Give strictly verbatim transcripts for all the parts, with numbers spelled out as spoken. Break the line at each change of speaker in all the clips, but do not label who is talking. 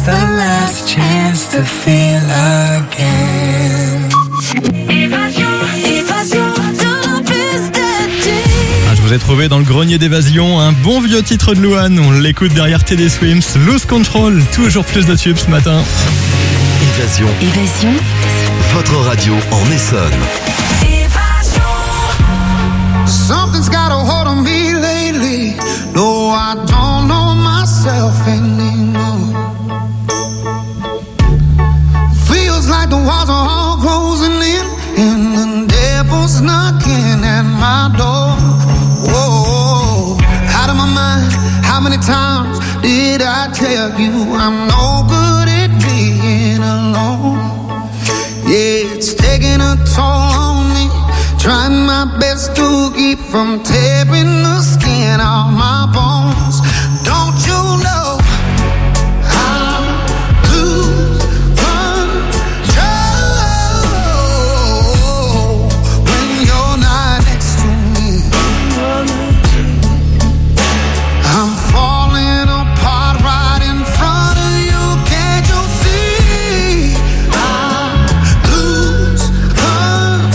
the last chance to feel again.
Ah, je vous ai trouvé dans le grenier d'évasion un bon vieux titre de Louane. On l'écoute derrière Teddy Swims, Lose Control. Toujours plus de tubes ce matin.
Évasion.
Évasion.
Votre radio en Essonne.
Something's got a hold on me lately. No, I don't know myself anymore. Feels like the walls are all closing in, and the devil's knocking at my door. Whoa, out of my mind. How many times did I tell you I'm no good at being alone? Yeah, it's taking a toll on me. Trying my best to keep from tearing the skin off my bones. Don't you know I lose control when you're not next to me? I'm falling apart right in front of you. Can't you see? I lose control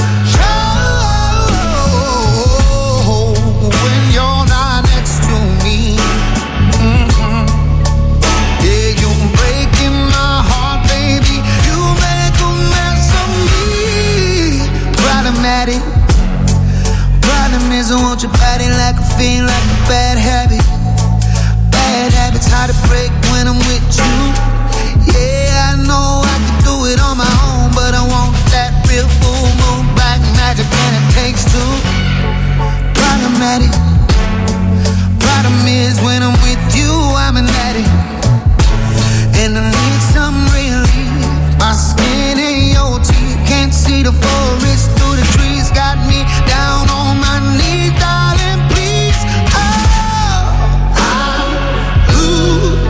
when you're not next to me. Mm-hmm. Yeah, you're breaking my heart, baby. You make a mess of me. Problematic. Problem is, I want your body like a fiend, like a bad habit. Bad habits hard to break when I'm with you. Yeah, I know I can do it on my own, but I want that real full moon black magic, and it takes two. Problematic. Problem is when I'm with you, I'm an addict, and I need some relief. My skin and your teeth can't see the forest through the trees. Got me down on my knees, darling, please. Oh, I lose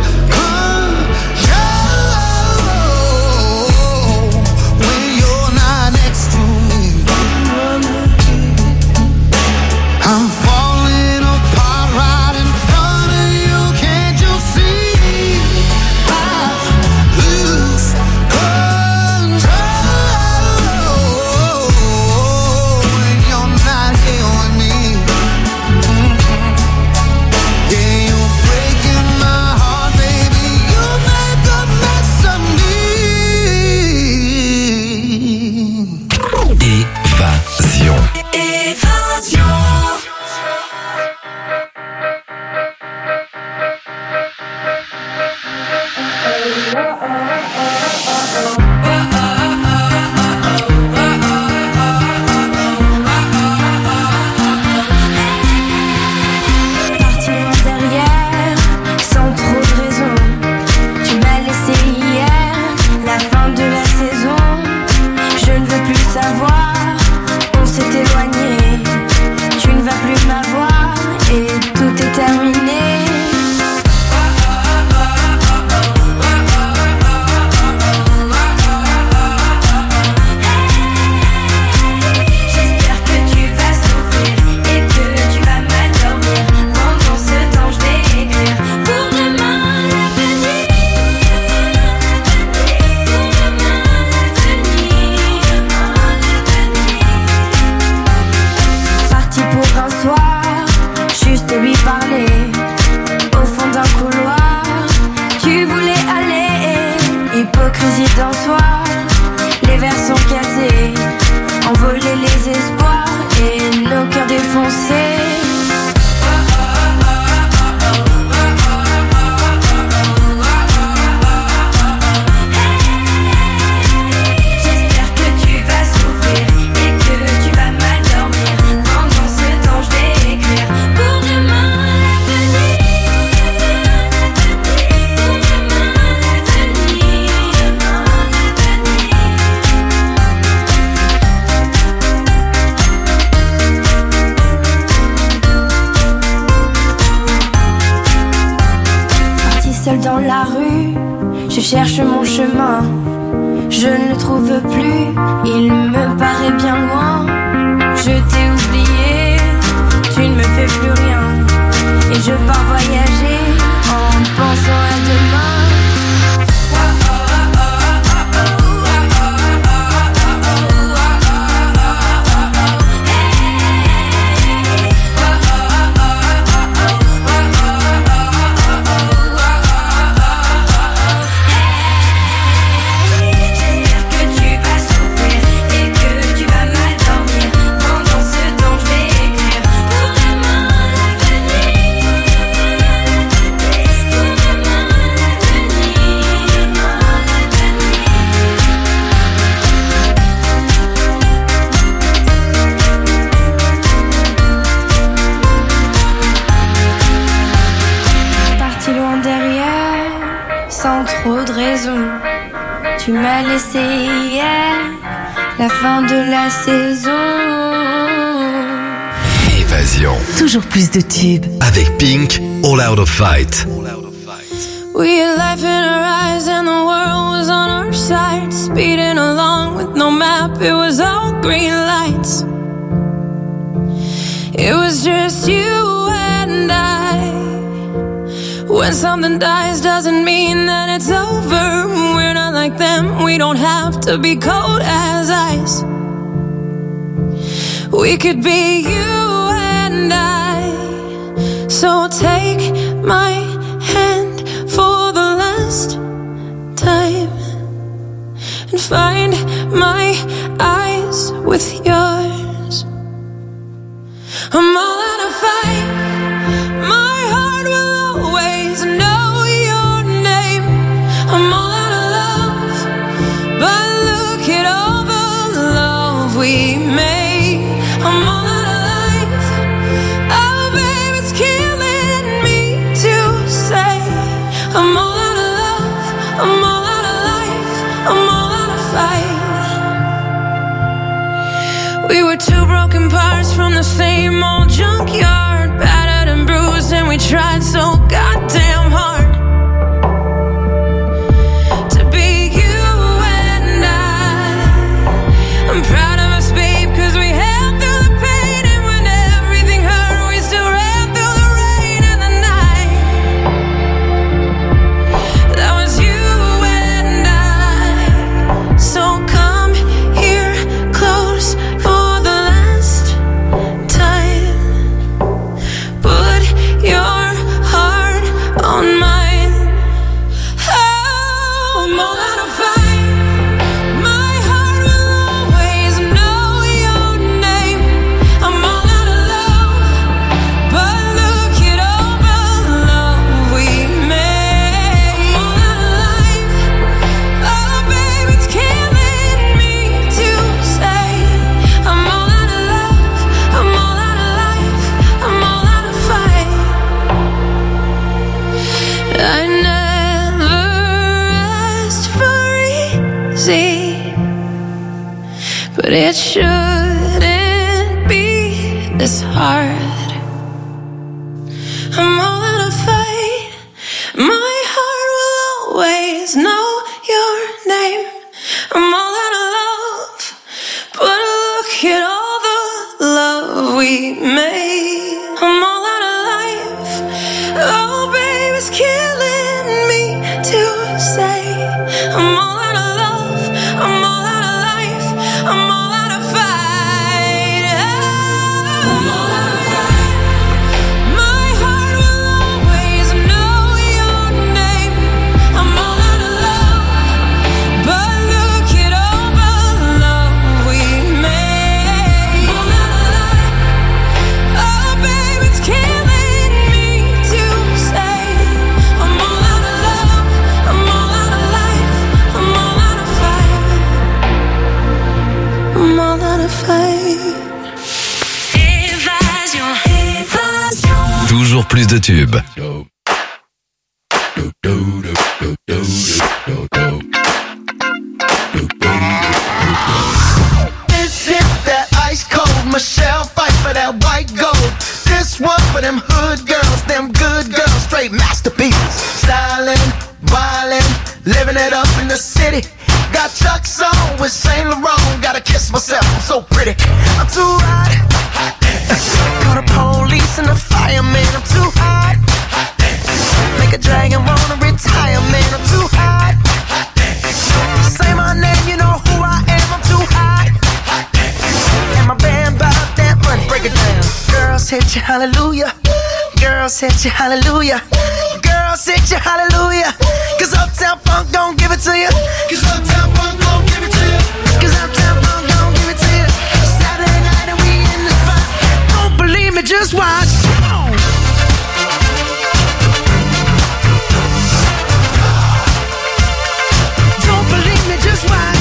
control when you're not next to me. I'm falling apart right in front of you. Can't you see? I lose control when you're not here with me. Mm-hmm. Yeah, you're breaking my heart, baby. You make a mess of me.
Évasion.
Parti loin derrière, sans trop de raison. Tu m'as laissé hier, la fin de la saison. Je ne veux plus savoir, on s'est éloigné. Tu ne vas plus m'avoir et tout est terminé. J'espère que tu vas souffrir et que tu vas mal dormir. Pendant ce temps, je vais écrire pour demain l'avenir. Pour demain l'avenir. Parti pour un soir, juste lui parler. Au fond d'un couloir, tu voulais aller. Hypocrisie d'un soir, les verres sont cassés. Envoler les espoirs et nos cœurs défoncés. J'espère que tu vas souffrir et que tu vas mal dormir. Pendant ce temps, je vais écrire pour demain l'avenir. Pour demain l'avenir. Parti seul dans la rue, je cherche mon chemin. Je ne le trouve plus, il me paraît bien loin. Je t'ai oublié, tu ne me fais plus rien. Et je pars voyager en pensant à demain. sans trop de raison. Tu m'as laissé hier, la fin de la saison.
Évasion.
Toujours plus de tubes.
Avec Pink, All Out of Fight.
We had life in our eyes and the world was on our side. Speeding along with no map, it was all green lights. It was just you and I. When something dies doesn't mean that it's over. We're not like them, we don't have to be cold as ice. We could be you and I. So take my hand for the last time and find my eyes with yours. I'm all out of fight. My heart will always know your name. I'm all out of love, but look at all the love we made. I'm all out of life. Oh, babe, it's killing me to say I'm all out of love. I'm all out of life. I'm all out of fight. We were two broken parts from the same old junkyard, battered and bruised, and we tried so goddamn hard to be you and I. I'm proud of us, babe, cause we held through the pain, and when everything hurt, we still ran through the rain and the night. That was you and I. So come here close for the last time. Put your heart on mine. Oh, I'm all out of fight. My heart will always know your name. I'm all out of love, but look at all the love we made. I'm all out of life. Oh, babe, it's killing me to say I'm all out of love. I'm all out of life. I'm all out of fight. I never asked for easy, but it shouldn't be this hard. I'm all out of fight. My heart will always know your name. I'm all out of love, but look at all the love we made. I'm all out of life. Oh, babe, it's killing me to say I'm all out of love. I'm all out of life. I'm all out of fight. I'm all out of fight. My heart will always know your name. I'm all out of love, but look at all the love we made. I'm all out of life. Oh, babe, it's killing me to say I'm all out of love. I'm all out of life. I'm all out of fight. I'm all out of fight. Évasion. Évasion.
Toujours plus de tubes.
This hit that ice cold Michelle fight for that white gold. This one for them hood girls, them good girls, straight masterpieces. Stylin', wildin', living it up in the city. Got Chuck's on with Saint Laurent. Gotta kiss myself, I'm so pretty. I'm too hot. Call the police and the fireman. I'm too hot. Make a dragon wanna retire, man. I'm too hot. Say my name, you know who I am. I'm too hot. And my band bought that money. Break it down. Girls hit you, hallelujah. Girls hit you, hallelujah. Girls hit you, hallelujah. Cause Uptown Funk don't give it to you. Cause Uptown Funk don't give it to you. Cause Uptown Funk don't give it to you. Saturday night and we in the spot. Don't believe me, just watch. Don't believe me, just watch.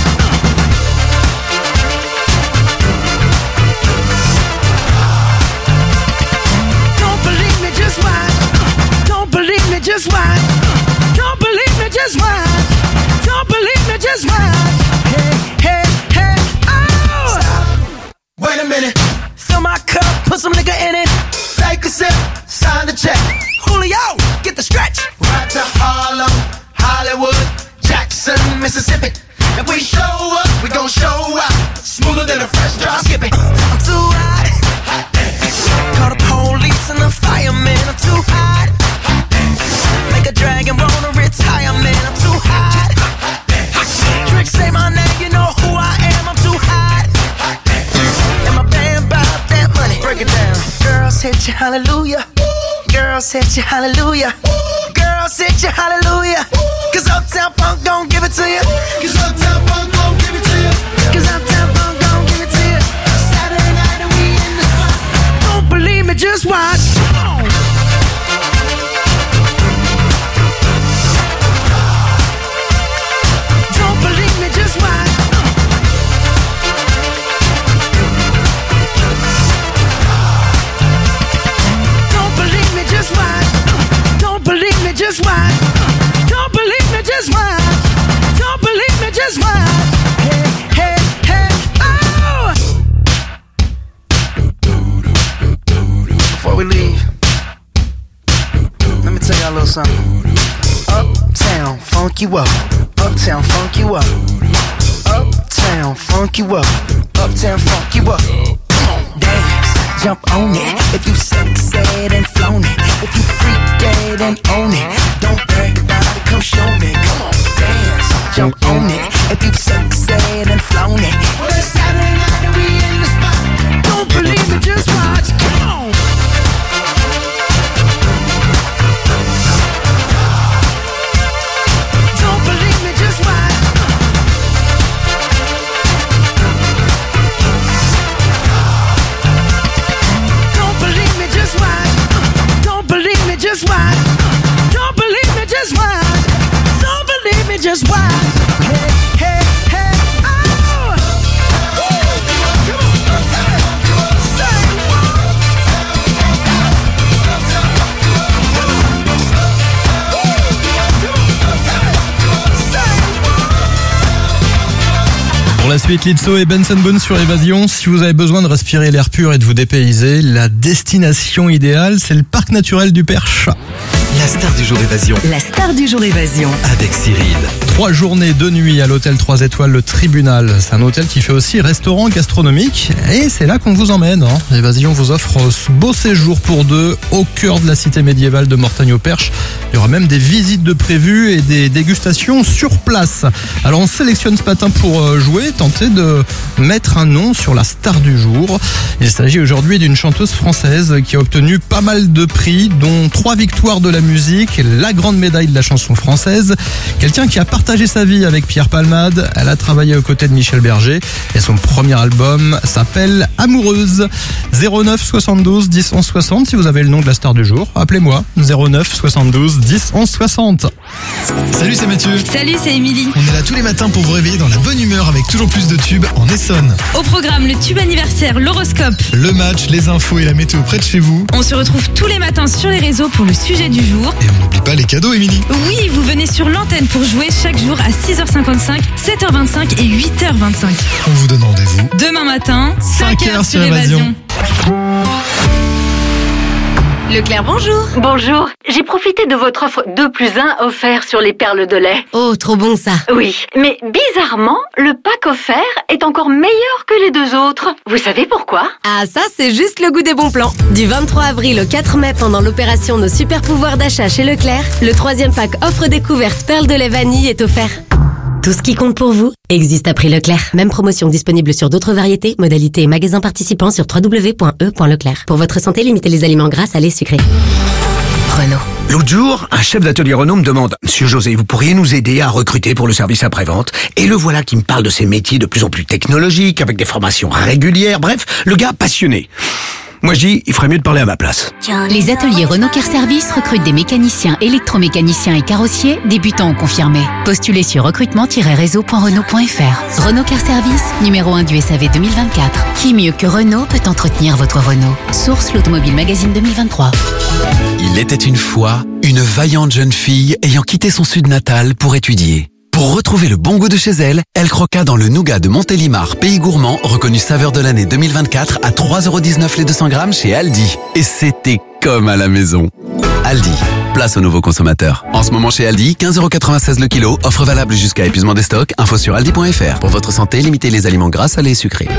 Don't believe me, just watch. Don't believe me, just watch. Don't believe me, me, just watch. Don't believe me, just watch. Hey, hey, hey, oh! Stop. Wait a minute. Fill my cup, put some nigga in it. Take a sip, sign the check. Julio, get the stretch. Right to Harlem, Hollywood, Jackson, Mississippi. If we show up, we gon' show out. Smoother than a fresh drop. Skip it. I'm too hot. Hot dance. Call the police and the fireman. I'm too hot. Hot dance. Make a dragon wanna retire, man. I'm too hot. Hot dance. Trick say my name, you know who I am. I'm too hot. Hot dance. And my band bought that money. Break it down. Girls hit you, hallelujah. Girls hit you, hallelujah. Girls hit you, hallelujah. Cause Uptown Funk gon' give it to you. Cause Uptown Funk gon' give it to you. Cause Uptown Funk gon' give it to you. Saturday night and we in the spot. Don't believe me, just watch. Come on. Don't believe me, just watch. Don't believe me, just watch. Don't believe me, just watch. Don't believe me, just watch. Don't believe me, just watch. Hey, hey, hey, oh! Before we leave, let me tell y'all a little something. Uptown, funk you up. Uptown, funk you up. Uptown, funk you up. Uptown, funk you up. Come on, dance, jump on it. If you succeed and flown it. If you freak dead and own it. Don't brag about it, come show me. Come on, dance, jump on it. If you succeed and flown it. Well, it's Saturday night and we in the spot. Don't believe me, just watch. Come on. Don't believe me, just watch. Don't believe me, just watch. Don't believe me, just watch. Don't believe me, just watch. Don't believe me, just watch. Hey, hey, hey, oh! Say what?
Pour la suite, Lizzo et Benson Boone sur Évasion. Si vous avez besoin de respirer l'air pur et de vous dépayser, la destination idéale, c'est le parc naturel du Perche.
La star du jour Évasion
La star du jour Évasion.
avec Cyril.
Trois journées, deux nuits à l'hôtel trois étoiles, le Tribunal. C'est un hôtel qui fait aussi restaurant gastronomique. Et c'est là qu'on vous emmène. Hein. Évasion vous offre ce beau séjour pour deux au cœur de la cité médiévale de Mortagne-au-Perche. Il y aura même des visites de prévues et des dégustations sur place. Alors on sélectionne ce matin pour jouer, tenter de mettre un nom sur la star du jour. Il s'agit aujourd'hui d'une chanteuse française qui a obtenu pas mal de prix, dont trois victoires de la musique, la grande médaille de la chanson française. Quelqu'un qui a partagé sa vie avec Pierre Palmade. Elle a travaillé aux côtés de Michel Berger et son premier album s'appelle Amoureuse. zéro neuf soixante-douze dix onze soixante si vous avez le nom de la star du jour. Appelez-moi zéro neuf soixante-douze dix onze soixante.
Salut, c'est Mathieu.
Salut, c'est Émilie.
On est là tous les matins pour vous réveiller dans la bonne humeur avec toujours plus de tubes en Essonne.
Au programme, le tube anniversaire, l'horoscope.
Le match, les infos et la météo près de chez vous.
On se retrouve tous les matins sur les réseaux pour le sujet du jour.
Et on n'oublie pas les cadeaux, Émilie.
Oui, vous venez sur l'antenne pour jouer chaque jour à six heures cinquante-cinq, sept heures vingt-cinq et huit heures vingt-cinq.
On vous donne rendez-vous
Demain matin,
cinq
cinq
heures
heures
sur
sur Évasion.
Leclerc, bonjour.
Bonjour, j'ai profité de votre offre deux plus un offert sur les perles de lait.
Oh, trop bon ça.
Oui, mais bizarrement, le pack offert est encore meilleur que les deux autres. Vous savez pourquoi?
Ah, ça, c'est juste le goût des bons plans. Du vingt-trois avril au quatre mai, pendant l'opération Nos super pouvoirs d'achat chez Leclerc, le troisième pack offre découverte perles de lait vanille est offert. Tout ce qui compte pour vous existe à prix Leclerc. Même promotion disponible sur d'autres variétés, modalités et magasins participants sur w w w point e point leclerc. Pour votre santé, limitez les aliments gras, salés, sucrés. Renault.
L'autre jour, un chef d'atelier Renault me demande « Monsieur José, vous pourriez nous aider à recruter pour le service après-vente ?» Et le voilà qui me parle de ces métiers de plus en plus technologiques, avec des formations régulières, bref, le gars passionné. Moi je dis, il ferait mieux de parler à ma place.
Les ateliers Renault Care Service recrutent des mécaniciens, électromécaniciens et carrossiers, débutants ou confirmés. Postulez sur recrutement tiret réseau point renault point f r. Renault Care Service, numéro un du S A V deux mille vingt-quatre. Qui mieux que Renault peut entretenir votre Renault? Source l'Automobile Magazine deux mille vingt-trois.
Il était une fois une vaillante jeune fille ayant quitté son sud natal pour étudier. Pour retrouver le bon goût de chez elle, elle croqua dans le nougat de Montélimar, pays gourmand, reconnu saveur de l'année deux mille vingt-quatre à trois euros dix-neuf les deux cents grammes chez Aldi. Et c'était comme à la maison. Aldi, place aux nouveaux consommateurs. En ce moment chez Aldi, quinze euros quatre-vingt-seize le kilo, offre valable jusqu'à épuisement des stocks, info sur aldi point f r. Pour votre santé, limitez les aliments gras, salés et sucrés.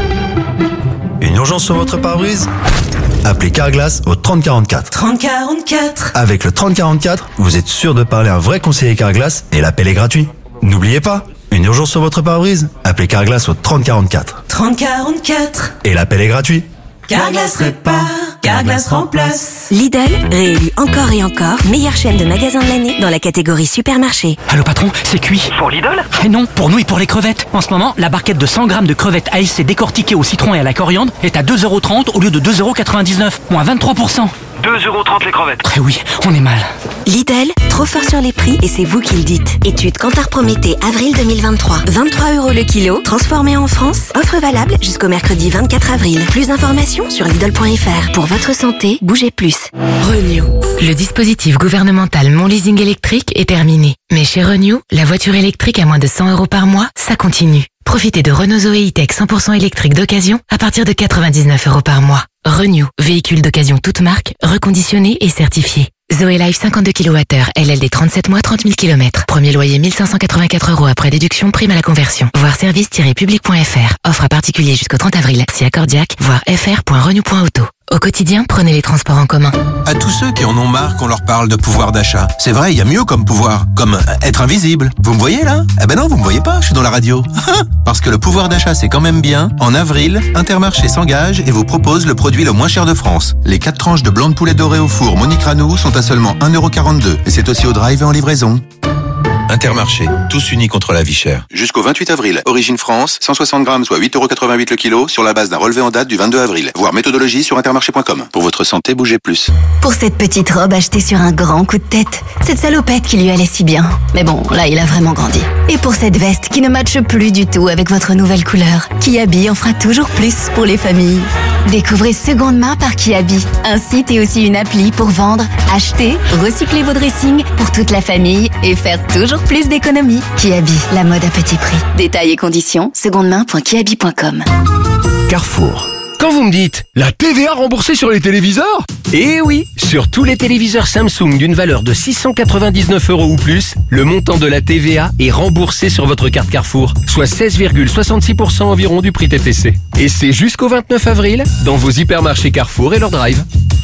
Une urgence sur votre pare-brise? Appelez Carglass au trente quarante-quatre.
trente quarante-quatre.
Avec le trente quarante-quatre, vous êtes sûr de parler à un vrai conseiller Carglass et l'appel est gratuit. N'oubliez pas, une urgence sur votre pare-brise? Appelez Carglass au trente quarante-quatre.
trente quarante-quatre.
Et l'appel est gratuit.
Carglass répare, Carglass remplace.
Lidl, réélu encore et encore, meilleure chaîne de magasins de l'année dans la catégorie supermarché.
Allô patron, c'est cuit.
Pour Lidl?
Eh non, pour nous et pour les crevettes. En ce moment, la barquette de cent grammes de crevettes A S C décortiquées au citron et à la coriandre est à deux euros trente au lieu de deux euros quatre-vingt-dix-neuf, moins vingt-trois pour cent.
deux euros trente les crevettes.
Eh oui, on est mal.
Lidl, trop fort sur les prix et c'est vous qui le dites. Étude Kantar Prométhée, avril deux mille vingt-trois. vingt-trois euros le kilo, transformé en France. Offre valable jusqu'au mercredi vingt-quatre avril. Plus d'informations sur lidl point f r. Pour votre santé, bougez plus.
Renew. Le dispositif gouvernemental Mon Leasing électrique est terminé. Mais chez Renew, la voiture électrique à moins de cent euros par mois, ça continue. Profitez de Renault Zoé E-Tech cent pour cent électrique d'occasion à partir de quatre-vingt-dix-neuf euros par mois. Renew, véhicule d'occasion toute marque, reconditionné et certifié. Zoé Life cinquante-deux kilowattheures, L L D trente-sept mois, trente mille kilomètres. Premier loyer mille cinq cent quatre-vingt-quatre euros après déduction, prime à la conversion. Voir service tiret public point f r. Offre à particulier jusqu'au trente avril. Si accordiaque, voir f r point renew point auto. Au quotidien, prenez les transports en commun.
À tous ceux qui en ont marre qu'on leur parle de pouvoir d'achat. C'est vrai, il y a mieux comme pouvoir. Comme être invisible. Vous me voyez là? Eh ben non, vous me voyez pas, je suis dans la radio. Parce que le pouvoir d'achat c'est quand même bien. En avril, Intermarché s'engage et vous propose le produit le moins cher de France. Les quatre tranches de blanc de poulet doré au four Monique Ranou sont à seulement un euro quarante-deux. Et c'est aussi au drive et en livraison. Intermarché, tous unis contre la vie chère. Jusqu'au vingt-huit avril, Origine France, cent soixante grammes, soit huit euros quatre-vingt-huit le kilo, sur la base d'un relevé en date du vingt-deux avril. Voir méthodologie sur intermarché point com. Pour votre santé, bougez plus.
Pour cette petite robe achetée sur un grand coup de tête, cette salopette qui lui allait si bien. Mais bon, là, il a vraiment grandi. Et pour cette veste qui ne matche plus du tout avec votre nouvelle couleur, Kiabi en fera toujours plus pour les familles. Découvrez Seconde Main par Kiabi, un site et aussi une appli pour vendre, acheter, recycler vos dressings pour toute la famille et faire toujours plus d'économies. Kiabi, la mode à petit prix. Détails et conditions, secondemain point kiabi point com.
Carrefour.
Quand vous me dites la T V A remboursée sur les téléviseurs? Eh oui, sur tous les téléviseurs Samsung d'une valeur de six cent quatre-vingt-dix-neuf euros ou plus, le montant de la T V A est remboursé sur votre carte Carrefour, soit seize virgule soixante-six pour cent environ du prix T T C. Et c'est jusqu'au vingt-neuf avril dans vos hypermarchés Carrefour et leur drive.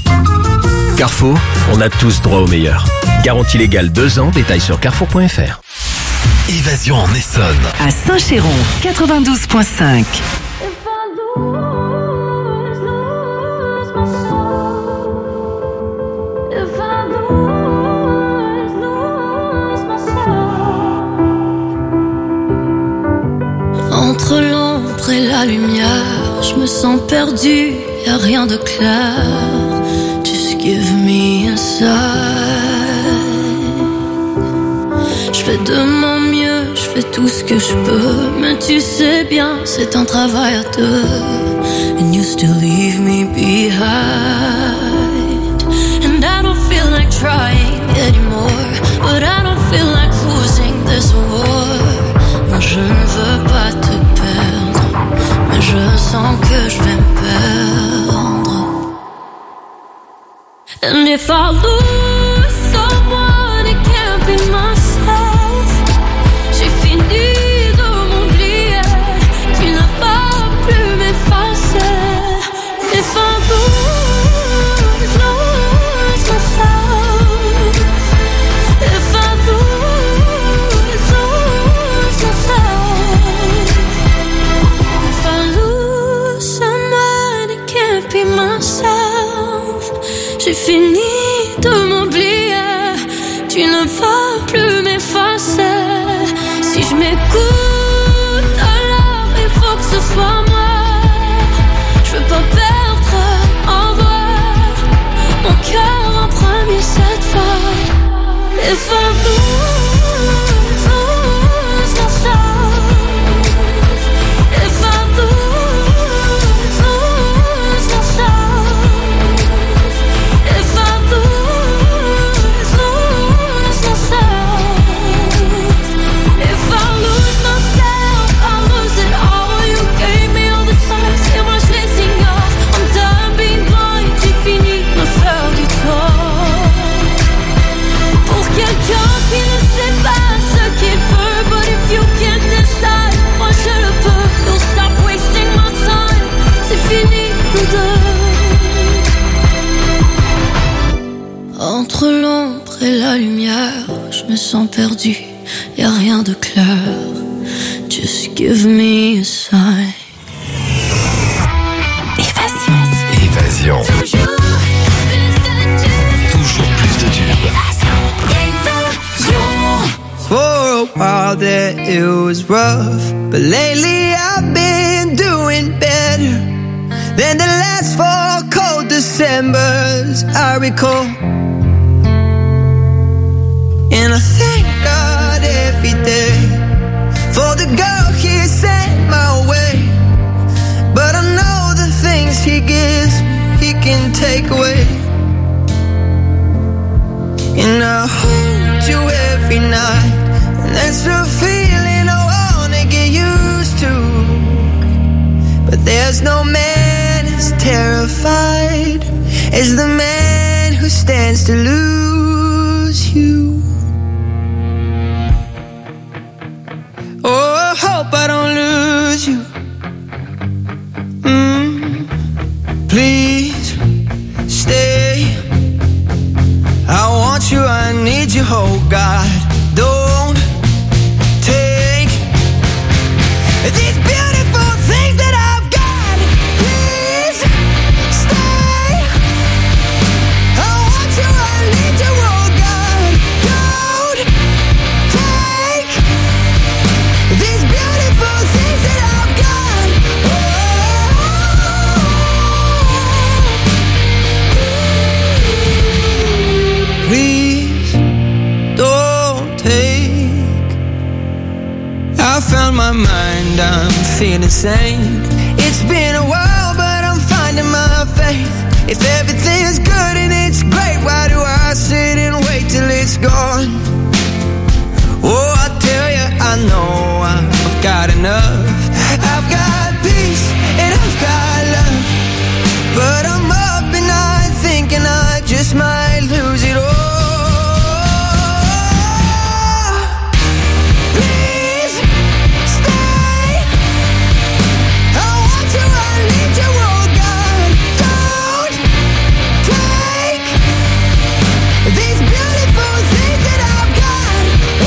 Carrefour, on a tous droit au meilleur. Garantie légale deux ans, détails sur carrefour point f r.
Évasion en Essonne.
À Saint-Chéron, quatre-vingt-douze virgule cinq.
Entre l'ombre et la lumière, je me sens perdu, y a rien de clair. Just give me a sign. Je fais de mon mieux, je fais tout ce que je peux, mais tu sais bien, c'est un travail à deux. And you still leave me behind. And I don't feel like trying anymore, but I don't feel like losing this war. Non, je ne veux pas te perdre, mais je sens que je vais me perdre. And if I lose someone, it can't be myself. J'ai fini de m'oublier, tu ne vas plus m'effacer. If I lose, lose myself. If I lose, lose myself. If I lose someone, it can't be myself. J'ai fini de m'oublier, tu ne vas plus m'effacer. Si je m'écoute, alors il faut que ce soit moi. Je veux pas perdre en voix. If I lose, lose myself, if I lose, lose myself, if I lose, lose myself, if I lose myself, I lose it all. You gave me all the signs, et moi je les ignore. I'm done being blind, j'ai fini de me faire du tort. Pour quelqu'un qui ne sait pas ce qu'il veut, but if you can't decide, moi je le peux. Don't stop wasting my time, c'est fini nous deux. Entre l'ombre et la lumière, je me sens perdu, y'a rien de clair. Just give me a sign.
Évasion. Évasion. Toujours plus de tubes.
For a while there it was rough, but lately I've been doing better than the last four cold Decembers I recall. And I thank God every day for the girl He sent my way. But I know the things He gives He can take away. And I hold you every night, and that's a feeling I wanna get used to. But there's no man as terrified as the man who stands to lose you. Oh, I hope I don't lose you. Mm. Please stay. I want you, I need you, oh God. Don't take these beautiful things that I've got. Please stay. I want you, I need you, oh God. Don't take these beautiful things that I've got. Oh. Please don't take. I found my mind, I'm feeling sane. It's been a while, but I'm finding my faith. If everything's good and it's great, why do I sit and wait till it's gone? Oh, I tell you, I know I've got enough. I've got peace and I've got love, but I'm up and I'm thinking I just might lose it all. Please stay. I want you, I need you, oh God. Don't take these beautiful things that I've got.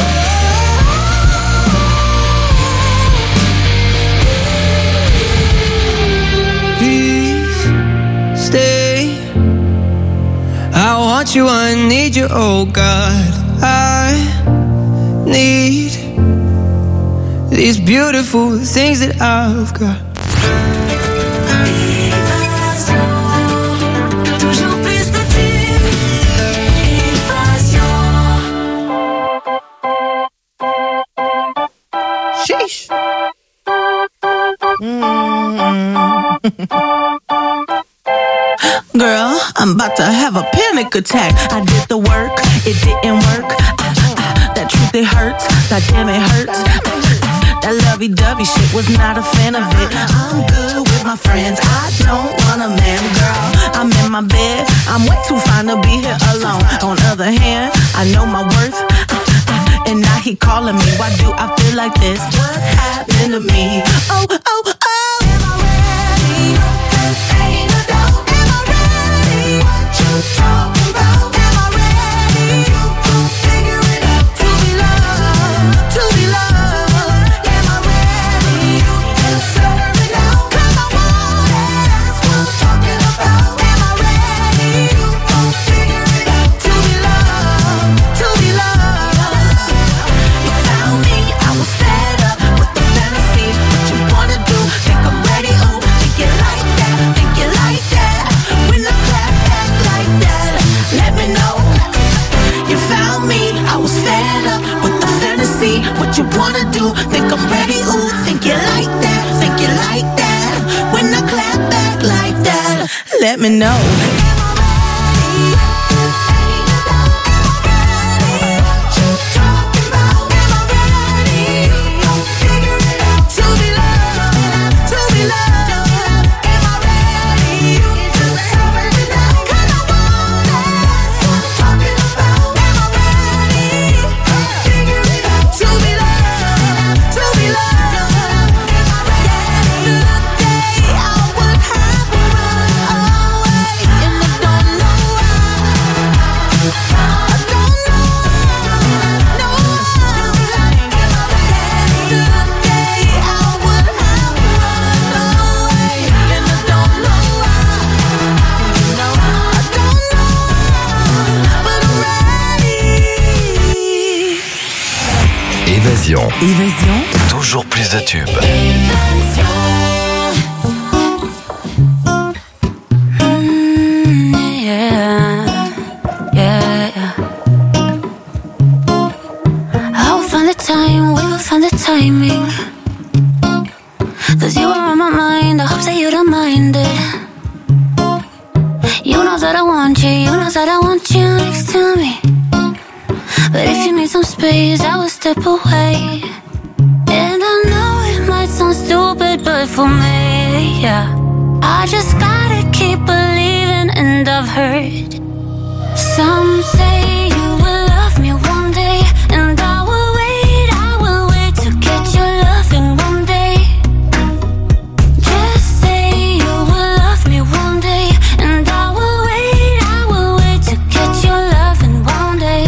Please stay. I want you, I need you, oh God. I need these beautiful things that I've got.
Toujours plus de tubes. Évasion.
Sheesh. Girl, I'm about to have a panic attack. I did the work, it didn't work. Ah, ah, that truth, it hurts. God damn, it hurts. That lovey-dovey shit, was not a fan of it. I'm good with my friends, I don't want a man, girl. I'm in my bed, I'm way too fine to be here alone. On the other hand, I know my worth. And now he calling me, why do I feel like this? What's happened to me? Oh, oh, oh. Am I ready? Ain't no doubt. Am I ready? What you talking about? Am I ready? You gon' figure it out. To be loved, to be loved. Am I ready? You deserve it now. 'Cause I want it. That's what I'm talking about. Am I ready? You gon' figure it out. To be loved, to be loved. You found me, I was fed up with the fantasy. What you wanna do? Think I'm ready? Ooh, think you like that? Think you found me. I was fed up with the fantasy. What you wanna do? Think I'm ready? Ooh, think you like that? Think you like that? When I clap back like that, let me know.
Évasion.
Évasion.
Toujours plus de tubes.
Mm, yeah, yeah. I will find the time, we will find the timing. Cause you are on my mind, I hope that you don't mind it. You know that I want you, you know that I want you next to me. But if you need some space, I will step away. And I know it might sound stupid, but for me, yeah, I just gotta keep believing. And I've heard some say you will love me one day, and I will wait, I will wait to get your loving one day. Just say you will love me one day, and I will wait, I will wait to get your loving one day.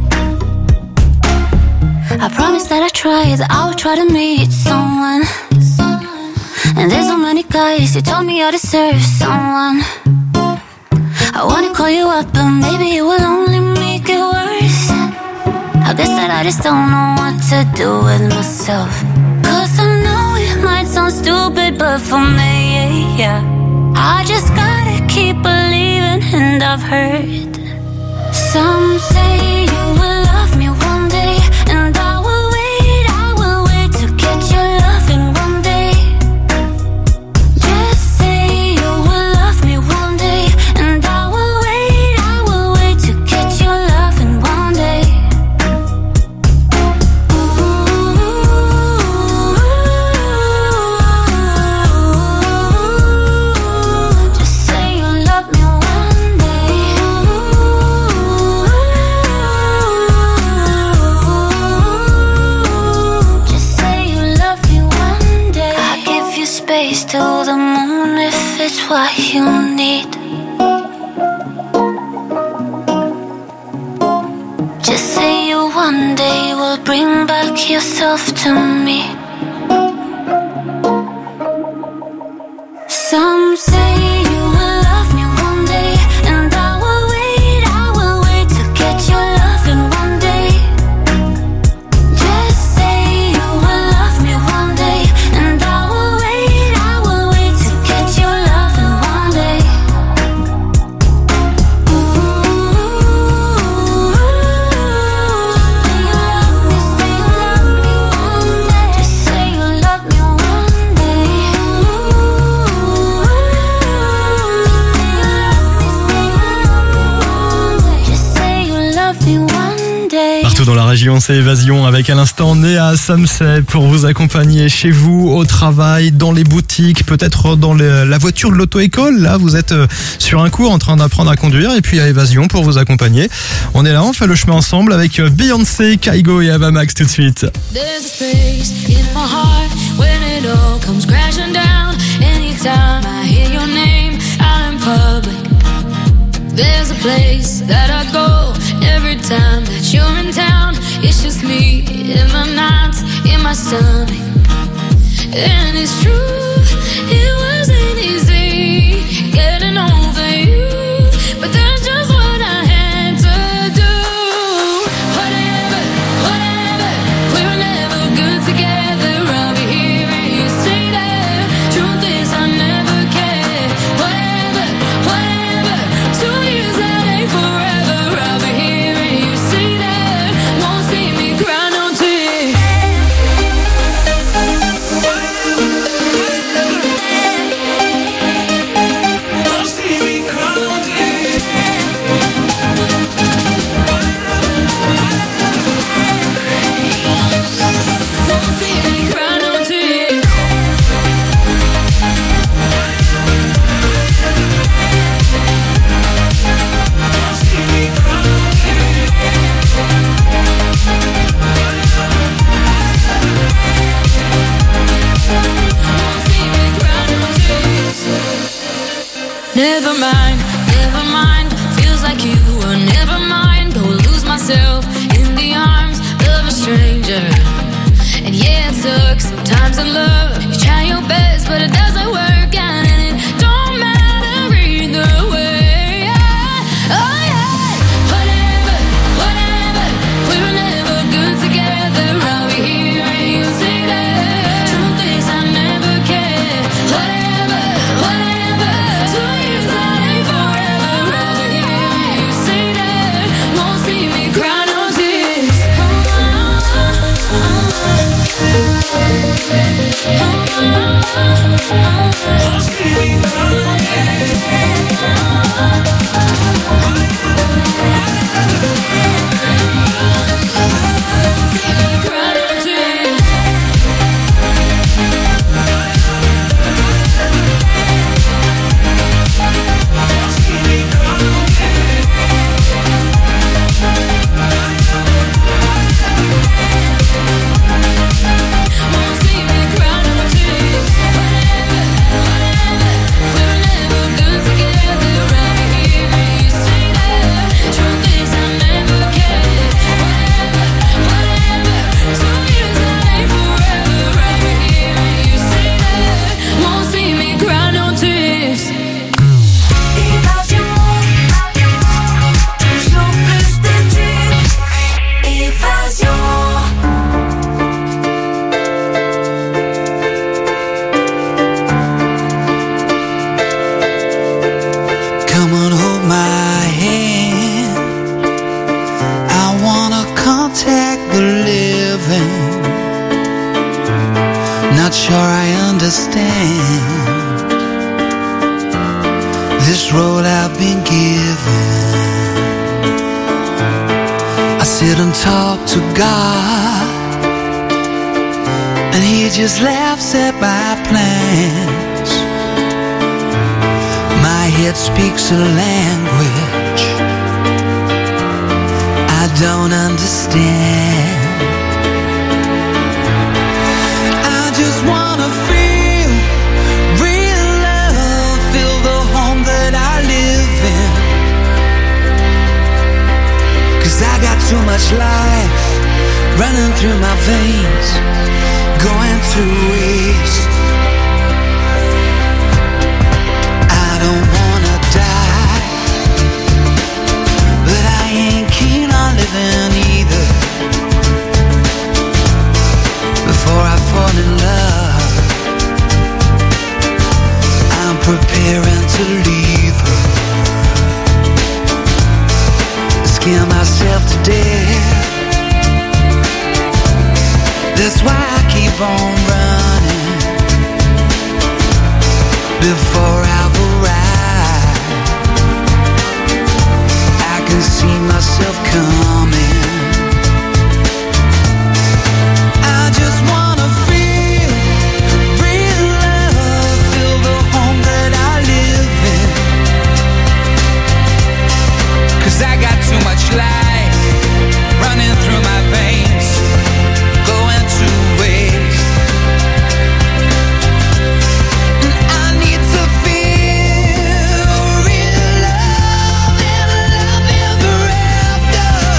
I promise that I try, that I will try to meet someone. And there's so many guys who told me I deserve someone. I wanna call you up, but maybe it will only make it worse. I guess that I just don't know what to do with myself. Cause I know it might sound stupid, but for me, yeah, I just gotta keep believing. And I've heard some say you will love me one day, and I will wait, I will wait to get your loving one day. Just say you will love me one day, and I will wait, I will wait to get your loving one day. Ooh, just say you love me one day. Just say you love me one day. I give you space to the moon if it's what you need. Just say you one day will bring back yourself to me. Some say you will love me one day, and I will wait, I will wait to get your loving one day. Just say you will love me one day, and I will wait, I will wait to get your loving one day. Just say you love me one day. Just say you love me one day.
Partout dans la région, c'est Évasion avec à l'instant Néa Samsey pour vous accompagner chez vous, au travail, dans les boutiques, peut-être dans le- la voiture de l'auto-école. Là, vous êtes euh, sur un cours en train d'apprendre à conduire, et puis à Évasion pour vous accompagner. On est là, on fait le chemin ensemble avec euh, Beyoncé, Kygo et Ava Max tout de suite.
There's a space in my heart when it all comes crashing down. Anytime I hear your name out in public, there's a place that I go every time that you're in town. It's just me in the nights, in my stomach. And it's true, it wasn't easy getting over you, but that's just what I had to do. Whatever, whatever, we were never good together. I'll be here and you say that. Truth is I never cared. Whatever, whatever, two years that ain't forever. I'll be here and you say Never mind, never mind. Feels like you were never mind. Go lose myself in the arms of a stranger. And yeah, it sucks sometimes in love. You try your best, but it doesn't work out, and it don't matter either way. Yeah. Oh yeah, whatever, whatever. We were never good together. I'll be here and you say that. Truth is, I never cared. Whatever, whatever. Two years that ain't forever. I'll be here and you say that. Won't see me cry no tears. Oh, oh,
Not sure I understand this role I've been given. I sit and talk to God, and He just laughs at my plans. My head speaks a language I don't understand. Just wanna feel real love, feel the home that I live in. 'Cause I got too much life running through my veins, going to waste. I don't wanna die, but I ain't keen on living either. Before I fall in love, I'm preparing to leave her. Scare myself to death. That's why I keep on running. Before I've arrived, I can see myself coming. I got too much life running through my veins, going to waste. And I need to feel real love and love ever after.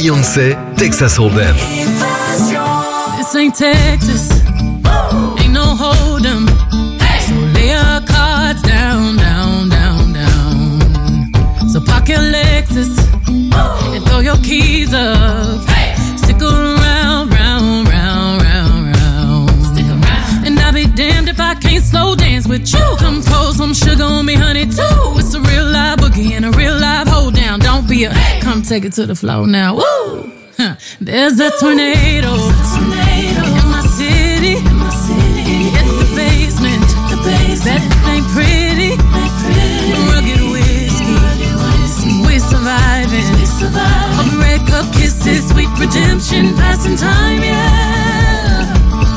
Beyoncé, Texas Hold'em.
This ain't Texas, ain't no hold'em. So lay your cards down, down, down, down. So park your Lexus and throw your keys up. Stick around, round, round, round, round. Stick around. And I'll be damned if I can't slow dance with you. Come pour some sugar on me, honey, too. It's a real live boogie and a real live hold down. Don't be a, come take it to the floor now. Woo! Huh. There's a tornado, tornado in my city, in my city. At the basement, the basement. That ain't pretty, ain't pretty. Rugged whiskey, whiskey. We're surviving, we surviving. A red cup kisses, sweet redemption, passing time, yeah.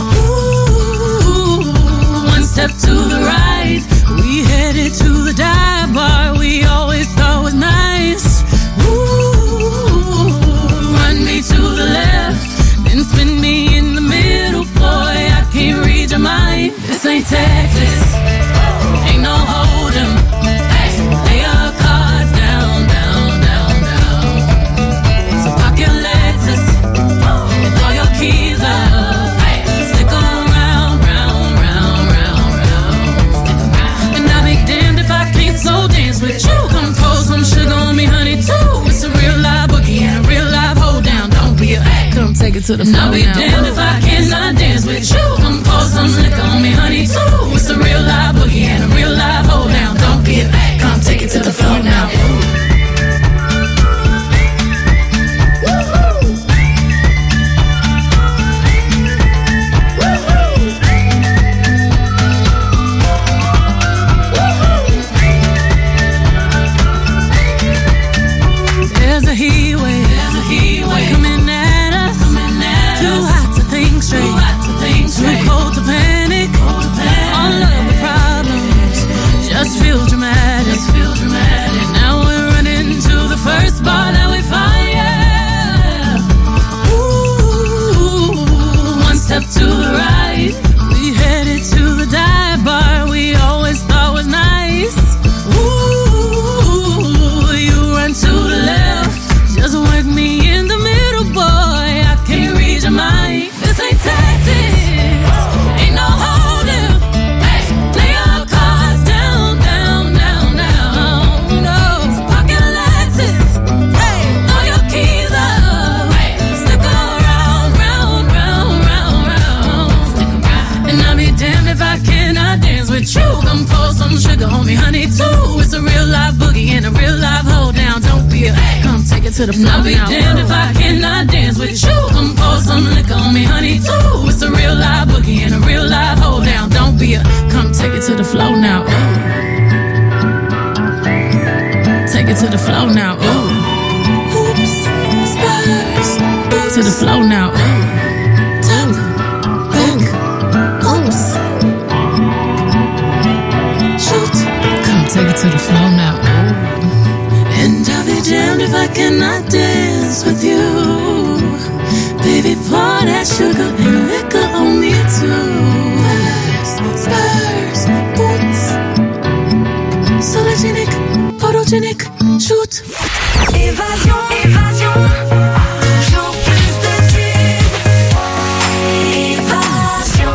Ooh, one step to the right, we headed to the dive bar we always thought was nice. Ooh, run me to the left, then spin me in the middle, boy, I can't read your mind. This ain't Texas, ain't no hold'em. Lay your cards down, down, down, down. So park your Lexus and throw your keys up. Stick around, round, round, round, round. And I'll be damned if I can't slow dance with you. Come pour some sugar on me, honey, too. It's a real live boogie and a real live hold down. Don't be a, come take it to the floor now. I'll be damned if I cannot dance with you. Come pour some liquor on me, honey, too. It's a real live boogie and a real live hold down. Don't be a, come take it to the floor now. There's a heat wave, there's a heat wave coming at us, coming at too us. Hot to think straight, too hot to think straight, too cold to panic, cold to panic. All of the problems just feel dramatic, just feel dramatic. Now we're running to the first bar that we find, yeah. Ooh, one step to the right, we headed to the dive bar we always thought was nice. Ooh, you run to the left, just work me in the middle, boy, I can't read your mind. This ain't Texas, ain't no hold'em. Lay your cards down, down, down, down. No, so park your Lexus, throw your keys up. Stick around, round, round, round, round. And I'll be damned if I cannot dance with you. Come pour some sugar on me, honey, too. It's a real live boogie and a real live hold down. Don't be a, come take it to the floor. I'll be damned if I cannot dance with you. Come pour some liquor on me, honey, too. It's a real live boogie and a real live hold down. Don't be a, come take it to the floor now. Ooh. Take it to the floor now. Ooh. Oops, spurs. To the floor now. Ooh. Top, back, oops. Shoot, come take it to the floor now. Ooh. And I'll be damned if I cannot dance with you. Baby, pour that sugar and liquor on me too. Spurs, boots, sologenic, photogenic, shoot.
Évasion, évasion, toujours plus de tubes. Évasion.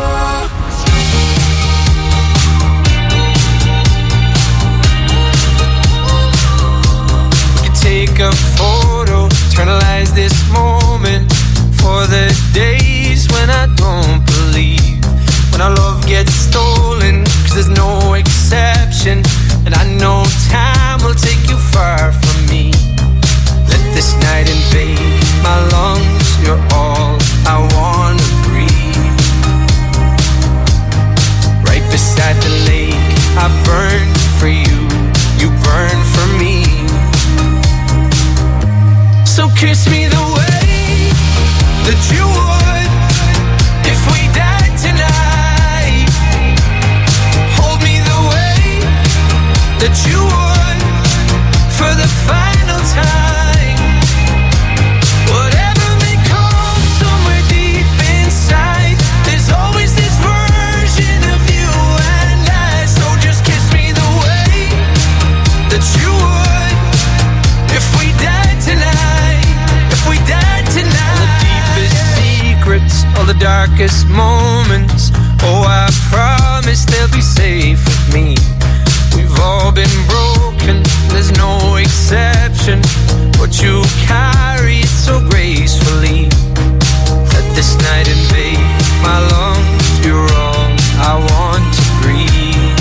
Take a photo, eternalize this moment for the days when I don't believe, when our love gets stolen, cause there's no exception, and I know time will take you far from me. Let this night invade my lungs, you're all I wanna breathe. Right beside the lake, I burn for you, you burn for me. So kiss me the way that you would if we died tonight. Hold me the way that you would for the final time. Whatever may come somewhere deep inside, there's always this version of you and I. So just kiss me the way that you would if we died tonight. If we die darkest moments. Oh, I promise they'll be safe with me. We've all been broken, there's no exception. But you carry it so gracefully. Let this night invade my lungs. You're wrong, I want to breathe.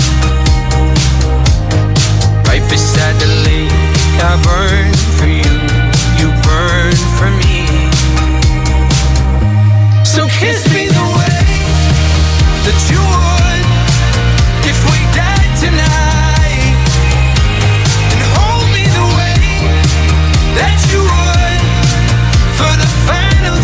Right beside the lake, I burn for you, you burn for me. So kiss me the way that you would if we died tonight, and hold me the way that you would for the final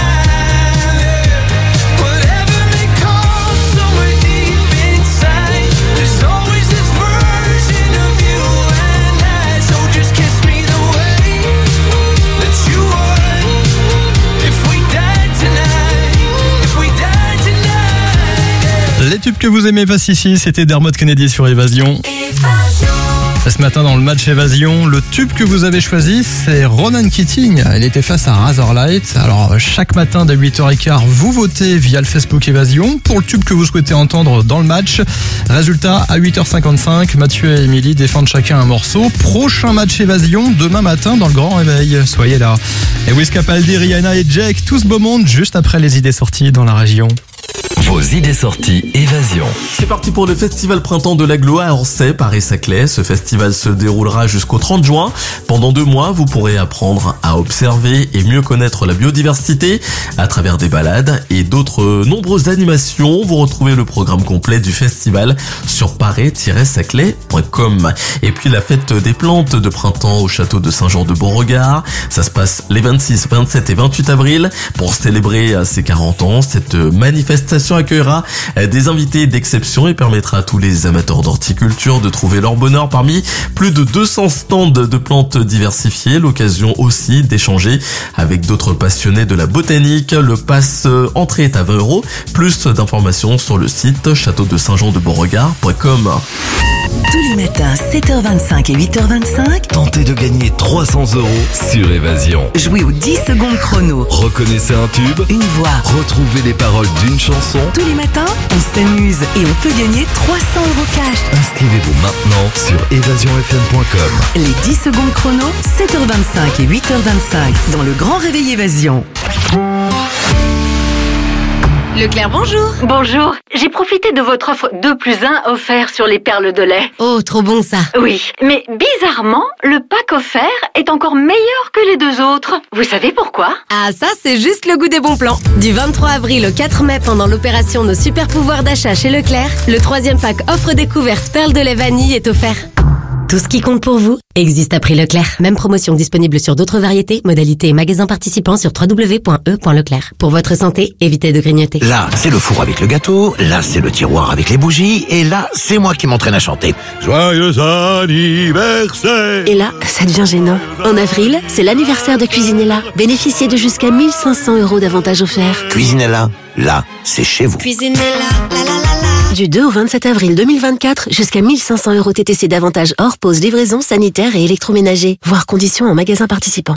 time. Whatever may come somewhere deep inside, there's always this version of you and I. So just kiss me the way that you would if we died tonight, if we died tonight.
Les tubes que vous aimez passent ici, c'était Dermot Kennedy sur Évasion. Ce matin dans le match Évasion, le tube que vous avez choisi, c'est Ronan Keating. Il était face à Razorlight. Alors chaque matin dès huit heures quinze, vous votez via le Facebook Évasion pour le tube que vous souhaitez entendre dans le match. Résultat, à huit heures cinquante-cinq, Mathieu et Émilie défendent chacun un morceau. Prochain match Évasion demain matin dans le Grand Réveil. Soyez là. Et Wiz Capaldi, Rihanna et Jake, tout ce beau monde juste après les idées sorties dans la région.
Vos idées sorties Évasion.
C'est parti pour le festival Printemps de l'Aglo à Orsay, Paris-Saclay. Ce festival se déroulera jusqu'au trente juin. Pendant deux mois, vous pourrez apprendre à observer et mieux connaître la biodiversité à travers des balades et d'autres nombreuses animations. Vous retrouvez le programme complet du festival sur paris tiret saclay point com. Et puis la fête des plantes de printemps au château de Saint-Jean-de-Beauregard. Ça se passe les vingt-six, vingt-sept et vingt-huit avril. Pour célébrer ses quarante ans, cette manifestation accueillera des invités d'exception et permettra à tous les amateurs d'horticulture de trouver leur bonheur parmi plus de deux cents stands de plantes diversifiées. L'occasion aussi d'échanger avec d'autres passionnés de la botanique. Le pass entrée est à vingt euros. Plus d'informations sur le site château de saint jean de beauregard point com.
Tous les matins, sept heures vingt-cinq et huit heures vingt-cinq,
Tentez de gagner trois cents euros sur Évasion.
jouez aux dix secondes chrono.
Reconnaissez un tube,
Une voix.
retrouvez les paroles d'une chanson.
Tous les matins, on s'amuse et on peut gagner trois cents euros cash.
Inscrivez-vous maintenant sur évasion f m point com.
Les dix secondes chrono, sept heures vingt-cinq et huit heures vingt-cinq, dans le Grand Réveil Évasion.
Leclerc, bonjour.
Bonjour, j'ai profité de votre offre deux plus un offert sur les perles de lait.
Oh, trop bon ça.
Oui, mais bizarrement, le pack offert est encore meilleur que les deux autres. Vous savez pourquoi?
Ah, ça, c'est juste le goût des bons plans. Du vingt-trois avril au quatre mai, pendant l'opération Nos super pouvoirs d'achat chez Leclerc, le troisième pack offre découverte perles de lait vanille est offert. Tout ce qui compte pour vous existe à prix Leclerc. Même promotion disponible sur d'autres variétés, modalités et magasins participants sur w w w point e point leclerc. Pour votre santé, évitez de grignoter.
Là, c'est le four avec le gâteau, là, c'est le tiroir avec les bougies, et là, c'est moi qui m'entraîne à chanter.
Joyeux anniversaire!
Et là, ça devient gênant. En avril, c'est l'anniversaire de Cuisinella. Bénéficiez de jusqu'à mille cinq cents euros d'avantages offerts.
Cuisinella, là, c'est chez vous.
Cuisinella, la la la la. Du deux au vingt-sept avril deux mille vingt-quatre, jusqu'à mille cinq cents euros T T C d'avantages hors pause, livraison, sanitaire et électroménager. Voir conditions en magasin participant.